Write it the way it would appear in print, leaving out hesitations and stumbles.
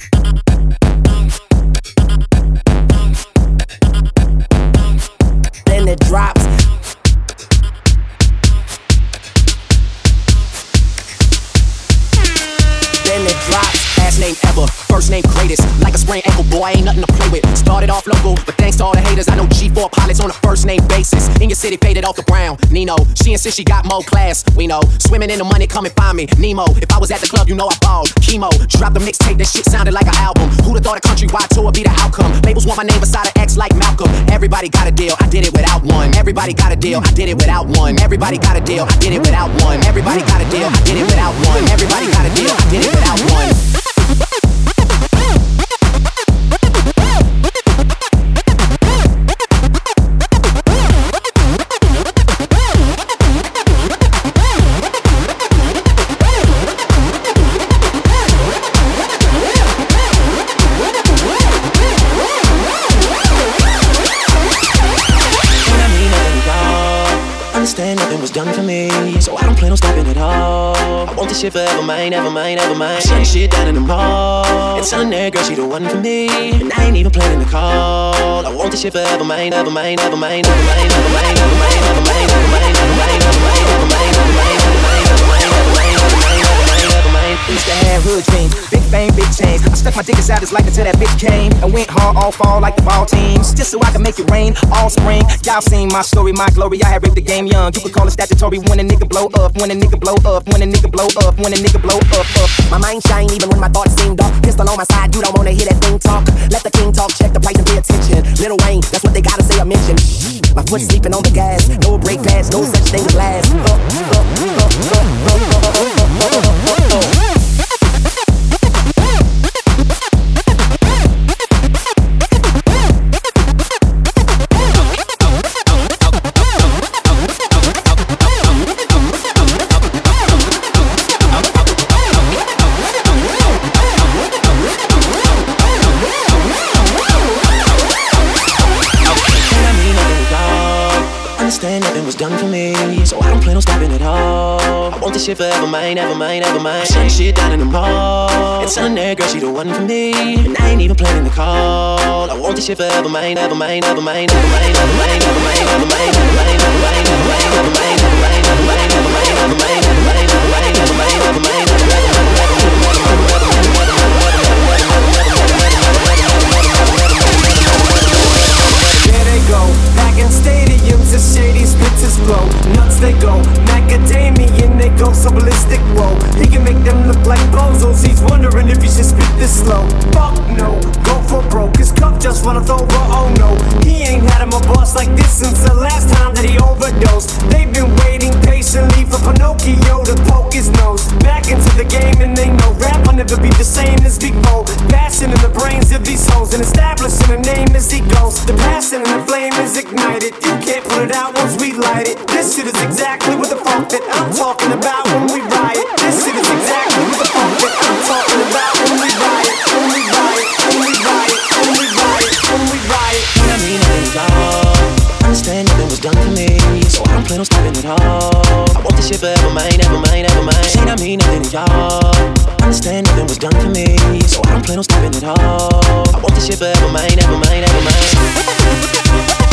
Then it drops. Then it drops. Last name ever, first name greatest. Like a sprained ankle, boy, ain't nothing to play with. Started off local, but thanks to all the haters, I know G4 pilots on a first name basis. In your city, faded off the ground. Nino, she insists she got more class. We know, swimming in the money, come and find me. Nemo, if I was at the club, you know I balled. Chemo, drop the mixtape, that shit sounded like an album. Who'da thought a countrywide tour would be the outcome? Labels want my name beside an X like Malcolm. Everybody got a deal, I did it without one. Everybody got a deal, I did it without one. Everybody got a deal, I did it without one. Everybody got a deal, I did it without one. Everybody got a deal, I did it without one. Nothing was done for me, so I don't plan on stopping at all. I want this shit forever mine, ever mine, ever mine. Shutting shit down in the mall. It's on there, girl, she the one for me, and I ain't even planning to call. I want this shit forever mine, ever mine, ever mine, ever mine, ever mine, ever mine, ever mine, ever mine, ever mine, ever mine, ever mine, ever mine, ever mine, ever mine, ever mine, ever mine, ever mine, ever mine. Used to have hood dreams, big fame, big chains. I stuck my dick inside his life until that bitch came and went hard all fall like the ball teams, just so I could make it rain all spring. Y'all seen my story, my glory. I had ripped the game young. You could call it statutory when a nigga blow up, when a nigga blow up, when a nigga blow up, when a nigga blow up. My mind shine even when my thoughts seem dark. Pistol on my side, you don't wanna hear that thing talk. Let the king talk, check the price and pay attention. Lil Wayne, that's what they gotta say or mention. My foot sleeping on the gas, no break fast, no such thing as last. Nothing was done for me, so I don't plan on stopping at all. I want this shit forever mine, ever mine, ever mine. Shutting shit down in the mall. It's on there, girl, she the one for me, and I ain't even planning to call. I want this shit forever mine, ever mine, ever mine, ever mine, ever mine, ever mine, ever mine, ever mine, ever mine, ever mine, ever mine, ever mine, ever mine, ever mine, ever mine, ever mine, ever mine, ever mine, ever mine, ever mine. There they go, packing stadiums as shady spitters flow. Nuts they go, macadamian they go so ballistic. Whoa, he can make them look like bozos. He's wondering if he should spit this slow. Fuck no, go for broke. His cup just runneth over. Oh no, he ain't had him a boss like this since the last time that he overdosed. They've been waiting patiently for Pinocchio to poke his nose back into the game, and they know rap will never be the same as before. Passion in the brains of these hoes and establishing a name as he goes. The passion and the flame is ignited. You can't put it out once we light it. This shit is exactly what the funk that I'm talking about when we riot. This shit is exactly what the funk that I'm talking about when we riot. When we riot, when we riot, when we riot, when we riot. When I mean nothing at all, understand nothing was done for me, so I don't plan on stopping at all. I want this shit forever mine, ever mine, ever mine. Say I mean nothing to y'all. Understand nothing was done for me, so I don't plan on stopping at all. I want this shit forever mine, ever mine, ever mine.